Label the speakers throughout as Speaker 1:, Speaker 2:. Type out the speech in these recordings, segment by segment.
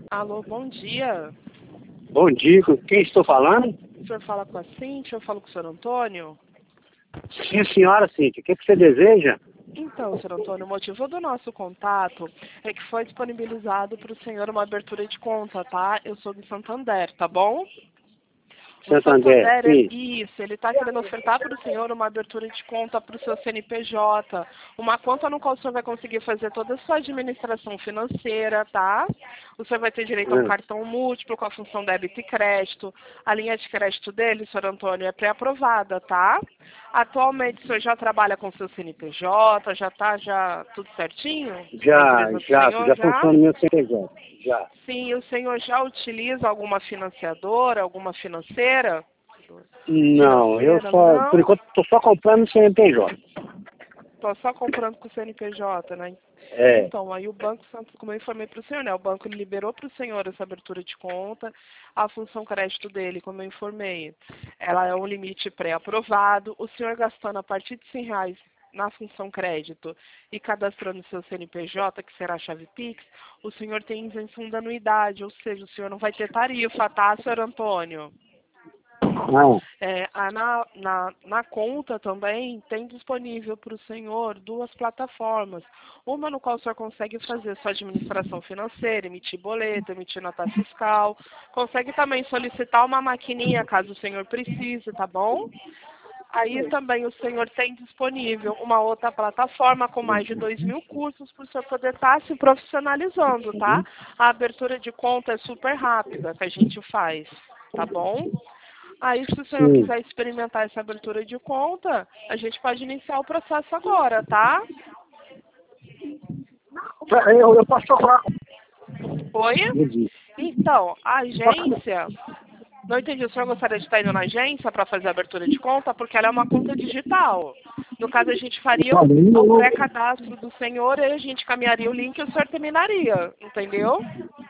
Speaker 1: Alô, bom dia.
Speaker 2: Bom dia, com quem estou falando?
Speaker 1: O senhor fala com a Cíntia, eu falo com o senhor Antônio?
Speaker 2: Sim, senhora Cíntia, o que você deseja?
Speaker 1: Então, senhor Antônio, o motivo do nosso contato é que foi disponibilizado para o senhor uma abertura de conta, tá? Eu sou do Santander, tá bom? O
Speaker 2: Santander,
Speaker 1: Santander,
Speaker 2: sim.
Speaker 1: isso, ele está querendo ofertar para o senhor uma abertura de conta para o seu CNPJ, uma conta no qual o senhor vai conseguir fazer toda a sua administração financeira, tá? O senhor vai ter direito a um
Speaker 2: Ah,
Speaker 1: cartão múltiplo com a função débito e crédito. A linha de crédito dele, senhor Antônio, é pré-aprovada, tá? Atualmente o senhor já trabalha com o seu CNPJ, já tudo certinho? Na
Speaker 2: já,
Speaker 1: empresa do
Speaker 2: já,
Speaker 1: senhor,
Speaker 2: já
Speaker 1: já?
Speaker 2: funciona o meu CNPJ, já.
Speaker 1: Sim, o senhor já utiliza alguma financiadora, alguma financeira?
Speaker 2: Não, eu
Speaker 1: Financeira,
Speaker 2: só, por
Speaker 1: não.
Speaker 2: enquanto, estou só comprando o CNPJ.
Speaker 1: Estou só comprando com o CNPJ, né?
Speaker 2: É,
Speaker 1: Então, aí o Banco Santos, como eu informei para o senhor, né? O banco ele liberou para o senhor essa abertura de conta, a função crédito dele, como eu informei, ela é um limite pré-aprovado. O senhor gastando a partir de R$ 100 na função crédito e cadastrando seu CNPJ, que será a chave Pix, o senhor tem isenção da anuidade, ou seja, o senhor não vai ter tarifa, tá, senhor Antônio?
Speaker 2: não,
Speaker 1: Na conta também tem disponível para o senhor duas plataformas. Uma no qual o senhor consegue fazer sua administração financeira, emitir boleto, emitir nota fiscal. Consegue também solicitar uma maquininha caso o senhor precise, tá bom? Aí também o senhor tem disponível uma outra plataforma com mais de 2.000 cursos para o senhor poder estar se profissionalizando, tá? A abertura de conta é super rápida que a gente faz, tá bom? Aí, se o senhor
Speaker 2: sim.
Speaker 1: quiser experimentar essa abertura de conta, a gente pode iniciar o processo agora, tá?
Speaker 2: Eu posso procurar.
Speaker 1: Oi?
Speaker 2: Entendi.
Speaker 1: Então, a agência... Não entendi, o senhor gostaria de estar indo na agência para fazer a abertura de conta? Porque ela é uma conta digital. No caso, a gente faria
Speaker 2: Olha,
Speaker 1: o pré-cadastro do senhor e a gente caminharia o link e o senhor terminaria, entendeu?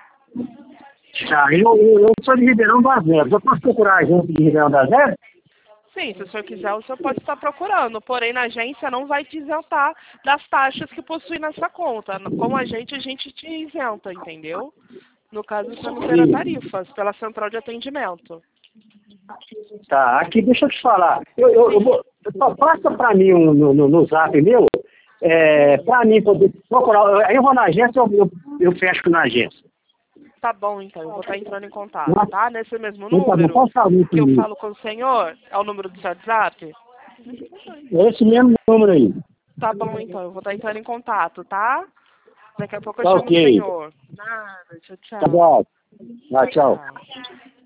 Speaker 2: eu sou de Ribeirão das Neves. Eu posso procurar a gente de Ribeirão das Neves?
Speaker 1: Sim, se o senhor quiser, o senhor pode estar procurando. Porém, na agência não vai te isentar das taxas que possui nessa conta. Com a gente te isenta, entendeu? No caso, o senhor não terá
Speaker 2: Sim.
Speaker 1: tarifas pela central de atendimento.
Speaker 2: Tá, aqui, deixa eu te falar. Eu
Speaker 1: Sim,
Speaker 2: vou, passa para mim no zap meu,
Speaker 1: sim.
Speaker 2: para mim poder procurar. Aí eu vou na agência, eu fecho na agência.
Speaker 1: Tá bom, então. Eu vou estar entrando em contato, tá? Nesse mesmo
Speaker 2: Então, tá bom,
Speaker 1: número
Speaker 2: qual saúde
Speaker 1: que eu
Speaker 2: comigo?
Speaker 1: falo com o senhor, é o número do seu WhatsApp?
Speaker 2: É esse mesmo número aí.
Speaker 1: Tá bom, então. Eu vou estar entrando em contato, tá? Daqui a pouco eu
Speaker 2: Tá
Speaker 1: chamo o
Speaker 2: ok.
Speaker 1: senhor. Nada. Tchau,
Speaker 2: Tá
Speaker 1: tchau.
Speaker 2: bom. Tchau,
Speaker 1: Tchau,
Speaker 2: tchau.
Speaker 1: tchau.